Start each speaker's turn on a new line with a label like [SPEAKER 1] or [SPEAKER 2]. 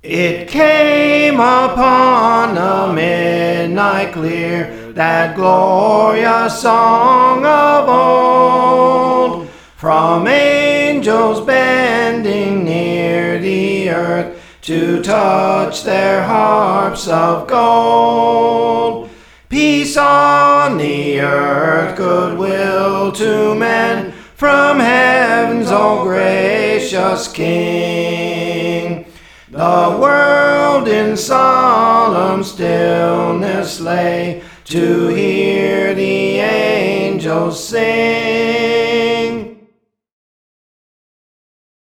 [SPEAKER 1] It came upon a midnight clear, that glorious song of old, from angels bending near the earth to touch their harps of gold. Peace on the earth, goodwill to men, from heaven's all gracious King. The world in solemn stillness lay to hear the angels sing.